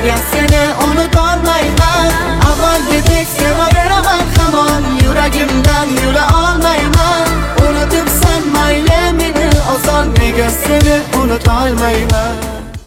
nega seni unutolmayman. Avvalgidek sevaveraman hamon, yuragimdan yura olmayman. Unutibsan mayli meni oson, nega seni unutolmayman.